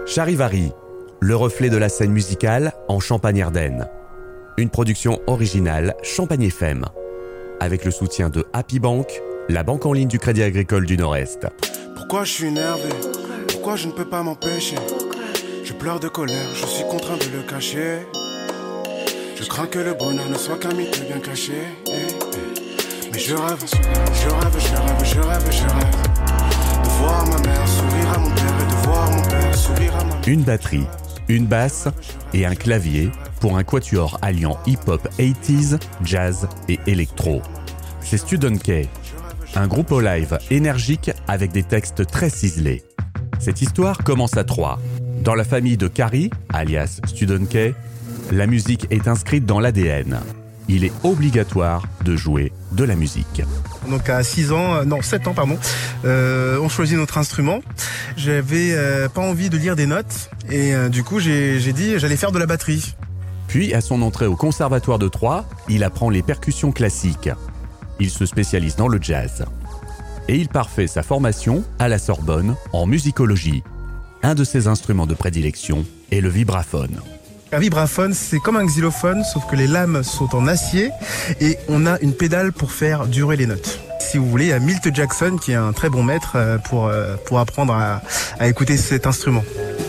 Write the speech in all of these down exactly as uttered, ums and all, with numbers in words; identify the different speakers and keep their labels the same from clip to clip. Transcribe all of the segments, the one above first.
Speaker 1: Charivari, le reflet de la scène musicale en Champagne-Ardenne. Une production originale Champagne F M, avec le soutien de Happy Bank, la banque en ligne du Crédit Agricole du Nord-Est.
Speaker 2: Pourquoi je suis énervé? Pourquoi je ne peux pas m'empêcher? Je pleure de colère, je suis contraint de le cacher. Je crains que le bonheur ne soit qu'un mythe bien caché. Eh, eh. Mais je rêve, je rêve, je rêve, je rêve, je rêve de voir ma mère sourire à mon père et de voir mon père sourire à ma mère.
Speaker 1: Une batterie, une basse et un clavier pour un quatuor alliant hip-hop quatre-vingt-dix, jazz et électro. C'est Student K, un groupe au live énergique avec des textes très ciselés. Cette histoire commence à Troyes. Dans la famille de Carrie, alias Student K, la musique est inscrite dans l'A D N. Il est obligatoire de jouer de la musique.
Speaker 3: Donc à six ans, euh, non sept ans pardon, euh, on choisit notre instrument. J'avais euh, pas envie de lire des notes et euh, du coup j'ai, j'ai dit j'allais faire de la batterie.
Speaker 1: Puis à son entrée au conservatoire de Troyes, il apprend les percussions classiques. Il se spécialise dans le jazz. Et il parfait sa formation à la Sorbonne en musicologie. Un de ses instruments de prédilection est le vibraphone.
Speaker 3: Un vibraphone, c'est comme un xylophone, sauf que les lames sont en acier et on a une pédale pour faire durer les notes. Si vous voulez, il y a Milt Jackson qui est un très bon maître pour, pour apprendre à, à écouter cet instrument.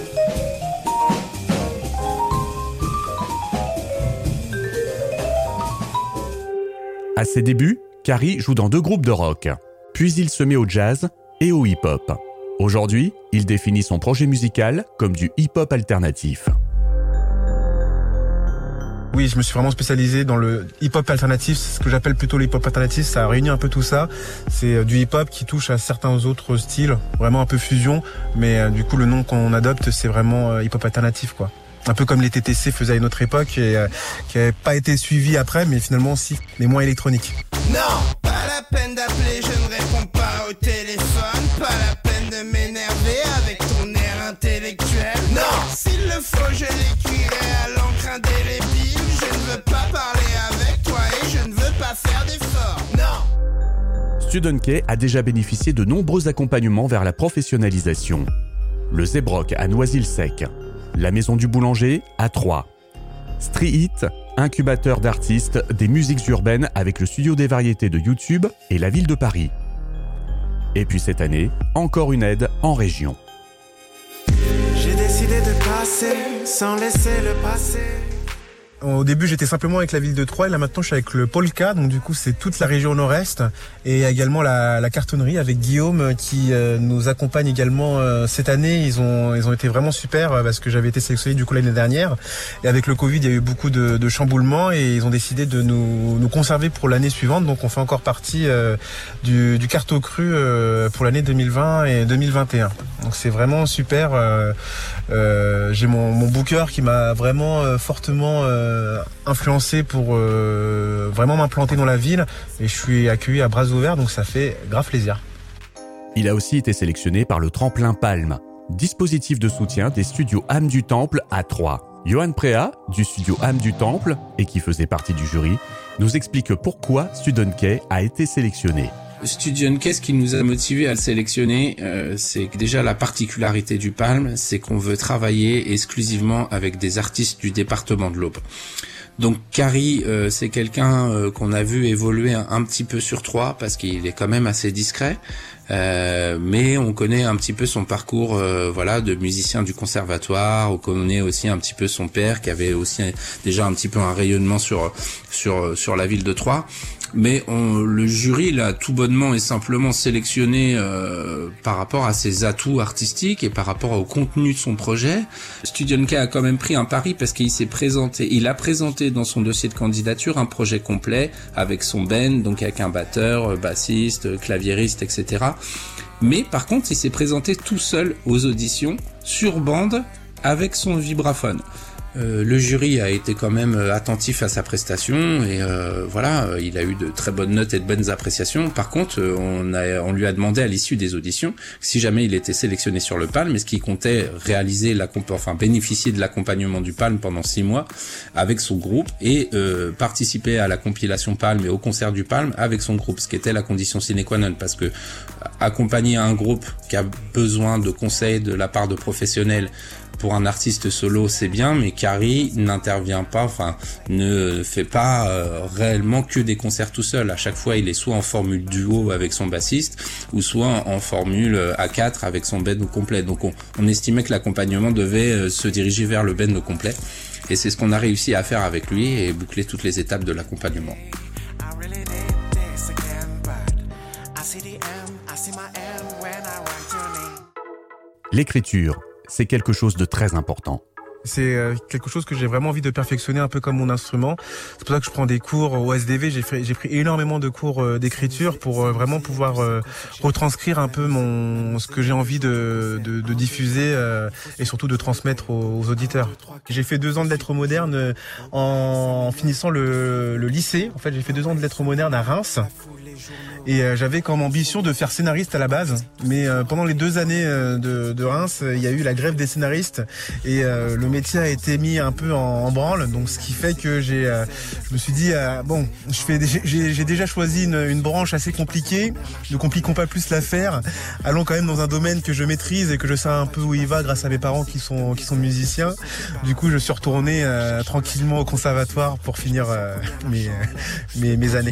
Speaker 1: À ses débuts, Carrie joue dans deux groupes de rock. Puis il se met au jazz et au hip-hop. Aujourd'hui, il définit son projet musical comme du hip-hop alternatif.
Speaker 3: Oui, je me suis vraiment spécialisé dans le hip-hop alternatif, c'est ce que j'appelle plutôt le hip-hop alternatif, ça réunit un peu tout ça. C'est du hip-hop qui touche à certains autres styles, vraiment un peu fusion, mais du coup le nom qu'on adopte c'est vraiment hip-hop alternatif quoi. Un peu comme les T T C faisaient à une autre époque et euh, qui n'avaient pas été suivis après, mais finalement si, mais moins électroniques.
Speaker 4: Non, pas la peine d'appeler, je ne réponds pas au téléphone, pas la peine de m'énerver avec ton air intellectuel. Non, s'il le faut, je l'écrirai à l'encre indélébile. Je ne veux pas parler avec toi et je ne veux pas faire d'efforts. Non.
Speaker 1: Student K a déjà bénéficié de nombreux accompagnements vers la professionnalisation. Le Zébroc à Noisy-le-Sec, la Maison du Boulanger à Troyes. Street, incubateur d'artistes des musiques urbaines avec le Studio des variétés de YouTube et la ville de Paris. Et puis cette année, encore une aide en région.
Speaker 2: J'ai décidé de passer sans laisser le passé.
Speaker 3: Au début, j'étais simplement avec la ville de Troyes et là maintenant je suis avec le Polka, donc du coup c'est toute la région nord-est et également la, la cartonnerie avec Guillaume qui euh, nous accompagne également euh, cette année. Ils ont ils ont été vraiment super euh, parce que j'avais été sélectionné du coup l'année dernière et avec le Covid il y a eu beaucoup de, de chamboulements et ils ont décidé de nous, nous conserver pour l'année suivante, donc on fait encore partie euh, du, du Carto Cru euh, pour l'année deux mille vingt et deux mille vingt et un. Donc c'est vraiment super. Euh, euh, j'ai mon, mon booker qui m'a vraiment euh, fortement euh, influencé pour euh, vraiment m'implanter dans la ville et je suis accueilli à bras ouverts donc ça fait grave plaisir.
Speaker 1: Il a aussi été sélectionné par le Tremplin Palme, dispositif de soutien des studios Âme du Temple à Troyes. Johan Préa, du studio Âme du Temple et qui faisait partie du jury, nous explique pourquoi Student K a été sélectionné.
Speaker 5: Student K, ce qui nous a motivé à le sélectionner, euh, c'est que déjà la particularité du Palme, c'est qu'on veut travailler exclusivement avec des artistes du département de l'Aube. Donc Carrie, euh, c'est quelqu'un euh, qu'on a vu évoluer un, un petit peu sur Troyes parce qu'il est quand même assez discret, euh, mais on connaît un petit peu son parcours, euh, voilà, de musicien du conservatoire. On connaît aussi un petit peu son père qui avait aussi déjà un petit peu un rayonnement sur sur sur la ville de Troyes. Mais on, le jury l'a tout bonnement et simplement sélectionné euh, par rapport à ses atouts artistiques et par rapport au contenu de son projet. Student K a quand même pris un pari parce qu'il s'est présenté, il a présenté dans son dossier de candidature un projet complet avec son band, donc avec un batteur, bassiste, claviériste, et cetera. Mais par contre, il s'est présenté tout seul aux auditions sur bande avec son vibraphone. Euh, le jury a été quand même attentif à sa prestation et euh, voilà, il a eu de très bonnes notes et de bonnes appréciations. Par contre, on, a, on lui a demandé à l'issue des auditions si jamais il était sélectionné sur le Palme, est-ce qu'il comptait réaliser la, enfin bénéficier de l'accompagnement du Palme pendant six mois avec son groupe et euh, participer à la compilation Palme et au concert du Palme avec son groupe, ce qui était la condition sine qua non, parce que accompagner un groupe qui a besoin de conseils de la part de professionnels pour un artiste solo, c'est bien, mais Carrie n'intervient pas, enfin, ne fait pas euh, réellement que des concerts tout seul. À chaque fois, il est soit en formule duo avec son bassiste, ou soit en formule à quatre avec son band complet. Donc, on, on estimait que l'accompagnement devait euh, se diriger vers le band complet. Et c'est ce qu'on a réussi à faire avec lui et boucler toutes les étapes de l'accompagnement.
Speaker 1: L'écriture, c'est quelque chose de très important.
Speaker 3: C'est quelque chose que j'ai vraiment envie de perfectionner, un peu comme mon instrument. C'est pour ça que je prends des cours au S D V. J'ai, fait, j'ai pris énormément de cours d'écriture pour vraiment pouvoir retranscrire un peu mon ce que j'ai envie de, de, de diffuser et surtout de transmettre aux, aux auditeurs. J'ai fait deux ans de lettres modernes en finissant le, le lycée. En fait, j'ai fait deux ans de lettres modernes à Reims. Et euh, j'avais comme ambition de faire scénariste à la base, mais euh, pendant les deux années euh, de, de Reims, il y a eu la grève des scénaristes et euh, le métier a été mis un peu en, en branle. Donc, ce qui fait que j'ai, euh, je me suis dit euh, bon, je fais, j'ai, j'ai déjà choisi une, une branche assez compliquée. Ne compliquons pas plus l'affaire. Allons quand même dans un domaine que je maîtrise et que je sais un peu où il va grâce à mes parents qui sont qui sont musiciens. Du coup, je suis retourné euh, tranquillement au conservatoire pour finir euh, mes, euh, mes mes années.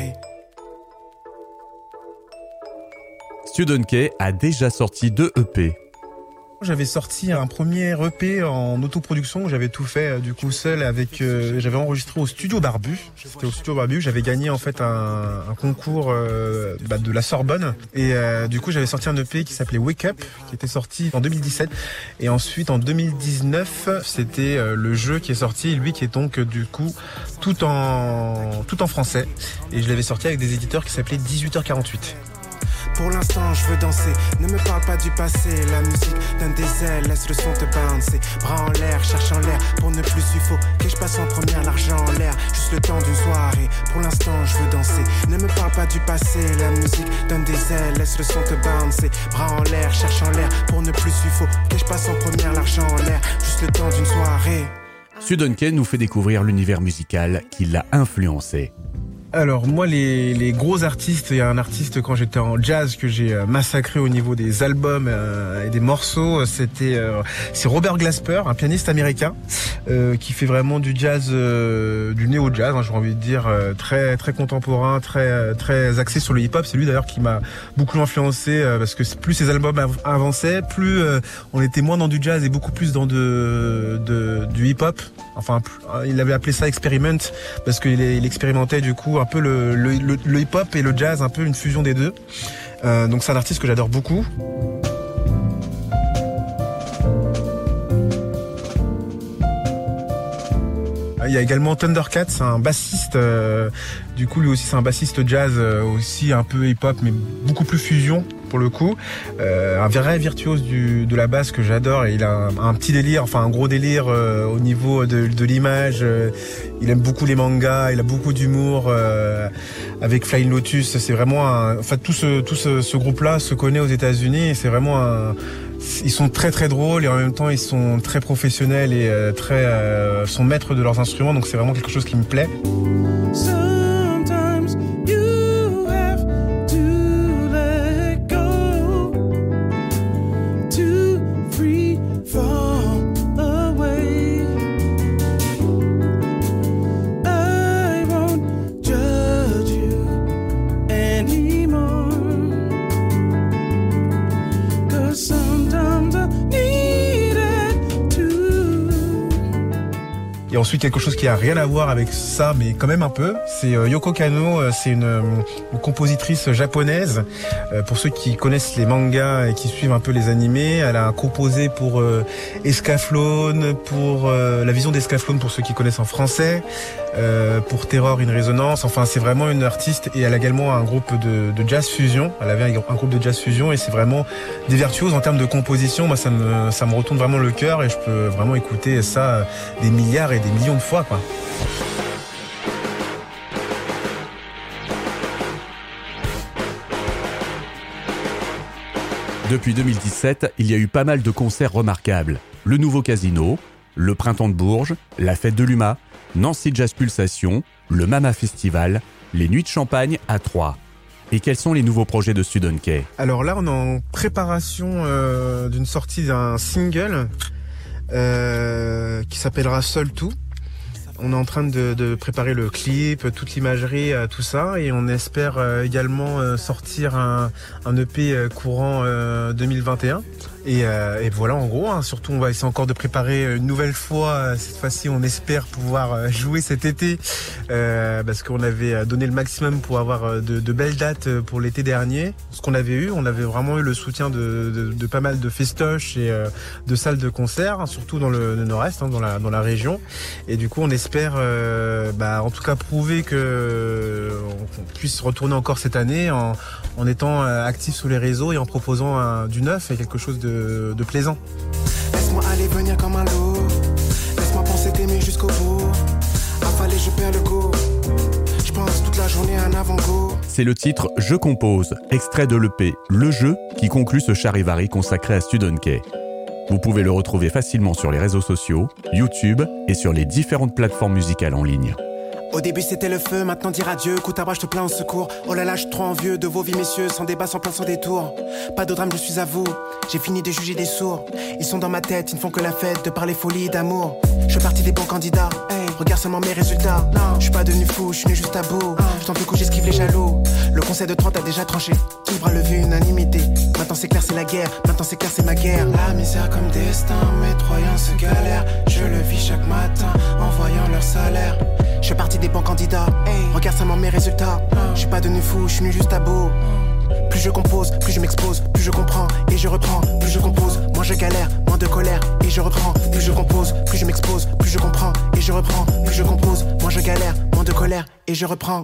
Speaker 1: Student K a déjà sorti deux E P.
Speaker 3: J'avais sorti un premier E P en autoproduction où j'avais tout fait du coup seul avec euh, j'avais enregistré au studio Barbu. C'était au studio Barbu, j'avais gagné en fait un, un concours euh, bah, de la Sorbonne et euh, du coup j'avais sorti un E P qui s'appelait Wake Up qui était sorti en deux mille dix-sept et ensuite en deux mille dix-neuf, c'était euh, le jeu qui est sorti, lui qui est donc du coup tout en tout en français et je l'avais sorti avec des éditeurs qui s'appelaient dix-huit heures quarante-huit.
Speaker 2: Pour l'instant je veux danser, ne me parle pas du passé. La musique donne des ailes, laisse le son te bouncer. Bras en l'air, cherche en l'air, pour ne plus il faut que je passe en première, l'argent en l'air. Juste le temps d'une soirée, pour l'instant je veux danser. Ne me parle pas du passé, la musique donne des ailes, laisse le son te bouncer. Bras en l'air, cherche en l'air, pour ne plus il faut que je passe en première, l'argent en l'air. Juste le temps d'une soirée.
Speaker 1: Student K nous fait découvrir l'univers musical qui l'a influencé.
Speaker 3: Alors moi les, les gros artistes, il y a un artiste quand j'étais en jazz que j'ai massacré au niveau des albums euh, et des morceaux, c'était euh, c'est Robert Glasper, un pianiste américain euh, qui fait vraiment du jazz, euh, du néo-jazz, hein, j'ai envie de dire euh, très très contemporain, très très axé sur le hip-hop. C'est lui d'ailleurs qui m'a beaucoup influencé euh, parce que plus ses albums av- avançaient, plus euh, on était moins dans du jazz et beaucoup plus dans de, de du hip-hop. Enfin, il avait appelé ça experiment parce qu'il il expérimentait du coup un peu le, le, le, le hip-hop et le jazz, un peu une fusion des deux. Euh, donc c'est un artiste que j'adore beaucoup. Il y a également Thundercat, c'est un bassiste, euh, du coup lui aussi c'est un bassiste jazz, euh, aussi un peu hip-hop mais beaucoup plus fusion pour le coup. Euh, un vrai virtuose du, de la basse que j'adore et il a un, un petit délire, enfin un gros délire euh, au niveau de, de l'image. Euh, il aime beaucoup les mangas, il a beaucoup d'humour. Euh, avec Flying Lotus, c'est vraiment un, enfin tout ce tout ce, ce groupe-là se connaît aux États-Unis et c'est vraiment un, ils sont très très drôles et en même temps ils sont très professionnels et euh, très euh, sont maîtres de leurs instruments, donc c'est vraiment quelque chose qui me plaît. Et ensuite quelque chose qui a rien à voir avec ça, mais quand même un peu, c'est Yoko Kanno, c'est une, une compositrice japonaise. Pour ceux qui connaissent les mangas et qui suivent un peu les animés, elle a composé pour euh, Escaflowne, pour euh, La Vision d'Escaflowne pour ceux qui connaissent en français, euh, pour Terror in Resonance. Enfin, c'est vraiment une artiste et elle a également un groupe de, de jazz fusion. Elle avait un groupe de jazz fusion et c'est vraiment des virtuoses en termes de composition. Moi, ça me ça me retourne vraiment le cœur et je peux vraiment écouter ça des milliards et des millions de fois, quoi.
Speaker 1: Depuis deux mille dix-sept, il y a eu pas mal de concerts remarquables. Le Nouveau Casino, le Printemps de Bourges, la Fête de l'U M A, Nancy Jazz Pulsation, le Mama Festival, les Nuits de Champagne à Troyes. Et quels sont les nouveaux projets de Student K ?
Speaker 3: Alors là, on est en préparation euh, d'une sortie d'un single euh, qui s'appellera Seul Tout. On est en train de, de préparer le clip, toute l'imagerie, tout ça, et on espère également sortir un, un E P courant deux mille vingt et un. Et, euh, et voilà, en gros, hein, surtout on va essayer encore de préparer une nouvelle fois. Cette fois-ci, on espère pouvoir jouer cet été, euh, parce qu'on avait donné le maximum pour avoir de, de belles dates pour l'été dernier. Ce qu'on avait eu, on avait vraiment eu le soutien de, de, de pas mal de festoches et euh, de salles de concert, hein, surtout dans le, le nord-est, hein, dans la dans la région. Et du coup, on espère, euh, bah, en tout cas, prouver que euh, on puisse retourner encore cette année en, en étant euh, actif sur les réseaux et en proposant un, du neuf et quelque chose de de plaisant.
Speaker 2: Laisse-moi aller venir comme un loup. Laisse-moi penser t'aimer jusqu'au bout. Affalé, je perds le goût. Je pense toute la journée à un avant-goût.
Speaker 1: C'est le titre Je compose, extrait de l'E P Le Jeu, qui conclut ce charivari consacré à Studenkey. Vous pouvez le retrouver facilement sur les réseaux sociaux, YouTube et sur les différentes plateformes musicales en ligne.
Speaker 2: Au début c'était le feu, maintenant dire adieu. Coup à bras, je te plains au secours. Oh là là, je suis trop envieux de vos vies, messieurs. Sans débat, sans plan, sans détour. Pas de drame, je suis à vous. J'ai fini de juger des sourds. Ils sont dans ma tête, ils ne font que la fête de parler folie d'amour. Je fais partie des bons candidats. Hey, regarde seulement mes résultats. Non, je suis pas devenu fou, je suis né juste à bout. Je tente le coup, j'esquive les jaloux. Le conseil de trente a déjà tranché. Tout bras levé, unanimité. Maintenant c'est clair, c'est la guerre. Maintenant c'est clair, c'est ma guerre. La misère comme destin, mes troyens se galèrent. Je le vis chaque matin en voyant leur salaire. Je fais partie des bons candidats, hey. Regarde seulement mes résultats. Je suis pas devenu fou, je suis né juste à bout. Plus je compose, plus je m'expose, plus je comprends et je reprends. Plus je compose, moins je galère, moins de colère et je reprends. Plus je compose, plus je m'expose, plus je comprends et je reprends. Plus je compose, moins je galère, moins de colère et je reprends.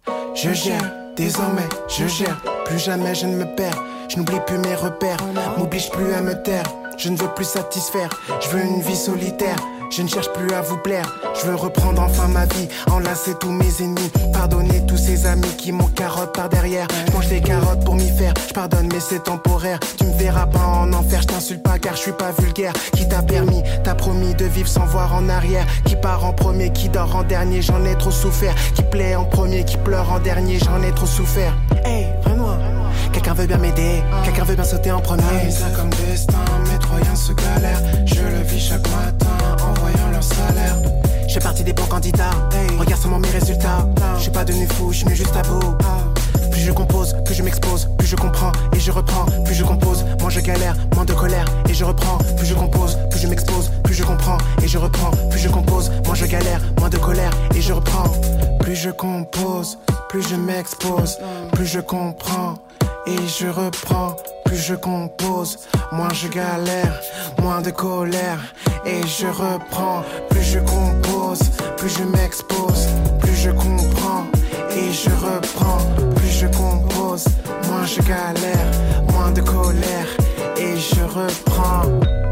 Speaker 2: Je gère, désormais je gère. Plus jamais je ne me perds. Je n'oublie plus mes repères, m'oblige plus à me taire. Je ne veux plus satisfaire, je veux une vie solitaire. Je ne cherche plus à vous plaire, je veux reprendre enfin ma vie, enlacer tous mes ennemis, pardonner tous ces amis qui m'ont carotte par derrière. Je mange des carottes pour m'y faire, je pardonne mais c'est temporaire. Tu me verras pas en enfer, je t'insulte pas car je suis pas vulgaire. Qui t'a permis, t'a promis de vivre sans voir en arrière. Qui part en premier, qui dort en dernier, j'en ai trop souffert. Qui plaît en premier, qui pleure en dernier, j'en ai trop souffert. Hey, Renoir, quelqu'un veut bien m'aider, quelqu'un veut bien sauter en premier. Ah, ça comme destin, mes troyens se galèrent. Je le vis chaque matin en voyant leur salaire. Je fais partie des bons candidats, hey. Regarde seulement mes résultats. Je suis pas devenu fou, je suis né juste à bout. Plus je compose, plus je m'expose, plus je comprends et je reprends. Plus je compose, moins je galère, moins de colère et je reprends. Plus je compose, plus je m'expose, plus je comprends et je reprends. Plus je compose, moins je galère, moins de colère et je reprends. Plus je compose, plus je m'expose, plus je comprends et je reprends. Plus je compose, moins je galère, moins de colère et je reprends. Plus je compose, plus je m'expose, plus je comprends et je reprends. Plus je compose, moins je galère, moins de colère et je reprends.